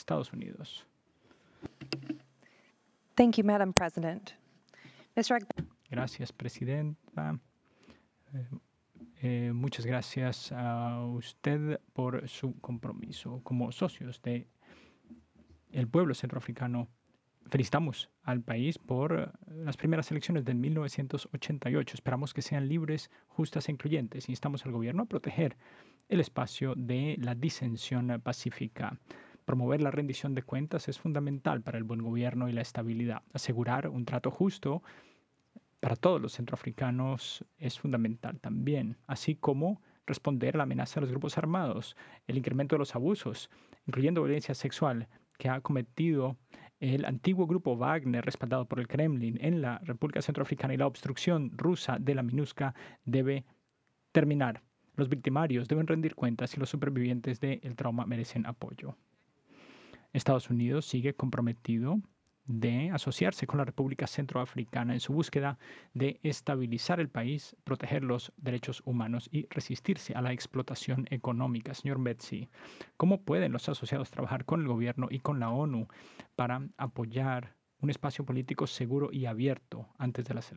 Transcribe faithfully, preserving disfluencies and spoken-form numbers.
Estados Unidos. Thank you, Madam President. Mister Ag- Gracias, Presidenta. Eh, eh, muchas gracias a usted por su compromiso. Como socios de el pueblo centroafricano, felicitamos al país por eh, las primeras elecciones de mil novecientos ochenta y ocho. Esperamos que sean libres, justas e incluyentes. Instamos al gobierno a proteger el espacio de la disensión pacífica. Promover la rendición de cuentas es fundamental para el buen gobierno y la estabilidad. Asegurar un trato justo para todos los centroafricanos es fundamental también, así como responder a la amenaza de los grupos armados, el incremento de los abusos, incluyendo violencia sexual, que ha cometido el antiguo grupo Wagner, respaldado por el Kremlin, en la República Centroafricana, y la obstrucción rusa de la MINUSCA debe terminar. Los victimarios deben rendir cuentas y los supervivientes del trauma merecen apoyo. Estados Unidos sigue comprometido de asociarse con la República Centroafricana en su búsqueda de estabilizar el país, proteger los derechos humanos y resistirse a la explotación económica. Señor Metsi, ¿cómo pueden los asociados trabajar con el gobierno y con la ONU para apoyar un espacio político seguro y abierto antes de las elecciones?